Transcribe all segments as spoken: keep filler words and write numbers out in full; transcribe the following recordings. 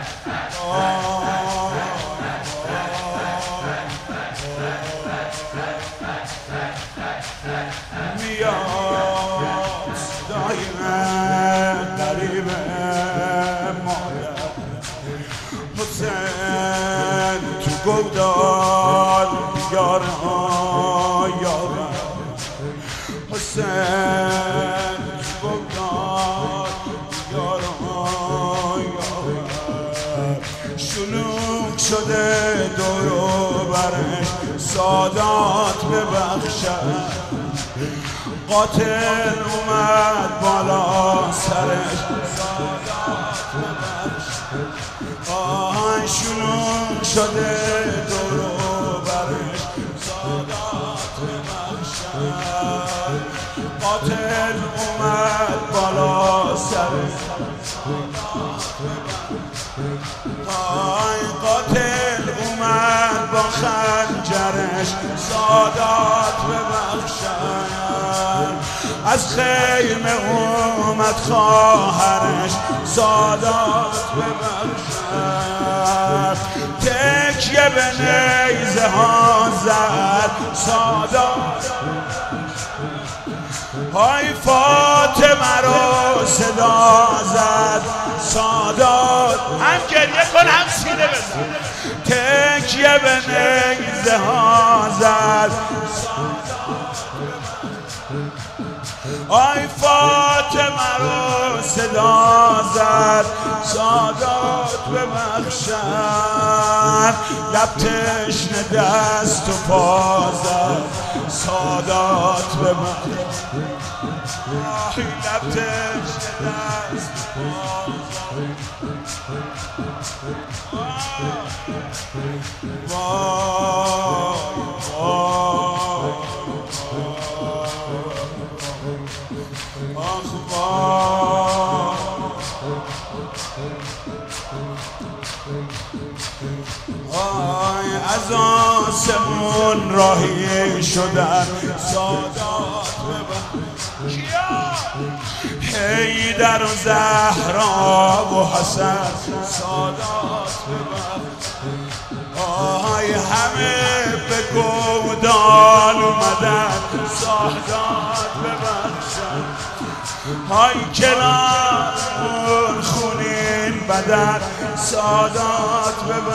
میاد صدای قریب مادر حسین تو گودال بیار یارم حسین تو گودال بیار یارم شلوغ شده دور و برش سادات ببخشد قاتل اومد بالا سرش سادات ببخشد آهن شلوغ شده دور و برش سادات ببخشد قاتل اومد بالا سرش سادات ببخشد قاتل اومد با خنجرش سادات ببخشد از خیمه اومد خواهرش سادات ببخشد تکیه به نیزه ها زد سادات های فاطمه رو صدا زد سادات هم گریه کن هم سینه بزن تکیه به نیزه ها زد آی فاطمه رو صدا زد سادات ببخشد لب تشنه دست و پا زد سادات ببخشد آی لب تشنه دست و پا زد وای آی از آسمون راهی شدن سادات ببخشد حیدر و زهرا و حسن سادات ببخشد آی همه به گودال اومدن سادات ببخشد های کنار خونین بدن سادات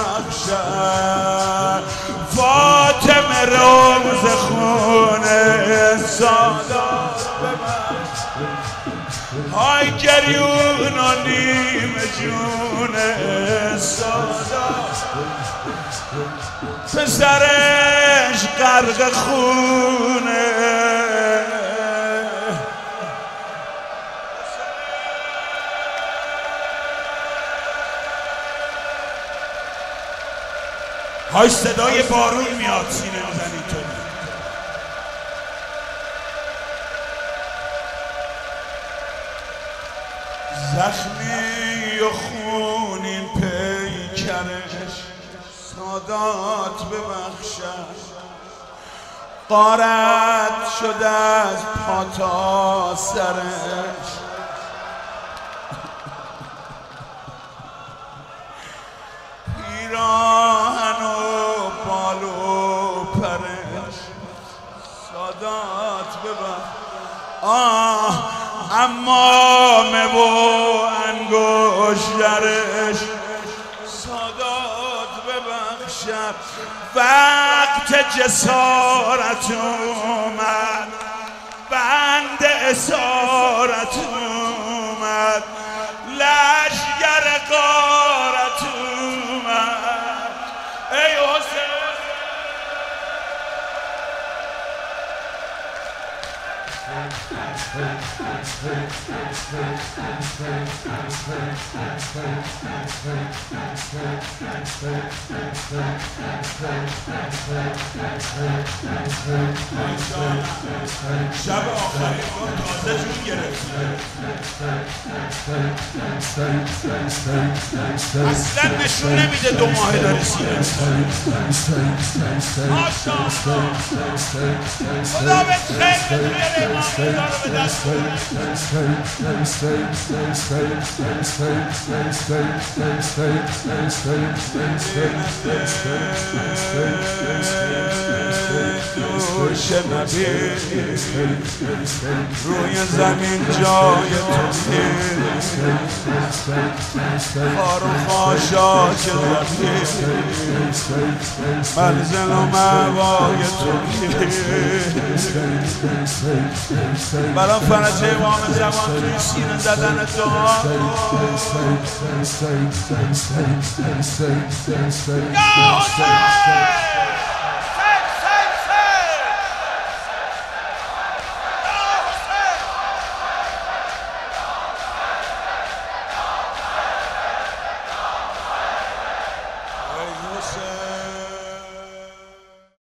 ببخشد فاطمه رمز خونه سادات ببخشد های گریون و نیم جون سادات پسرش غرق خونه های صدای بارون میاد سینه میزنی تو زخمی و خونین پیکرش سادات ببخشد غارت شده از پا تا سرش پیراهن و بال و پرش سادات ببخشد آه امامه و انگشترش سادات ببخشد وقت جسارت اومد بند اسارت اومد لشگر غارت اومد ای حسین شب آخری ما تازه جون گرفتیم اصلا نشون نمیده دو ماه داری سینه ماشاءالله خدا بهت خیر بده امام رضا رو به دوش نبی روی زمین جای تو نیست، خار و خاشاک زمین منزل و موای تو نیست. برای فرج امام زمان توی سینه زدن دعا یا حسین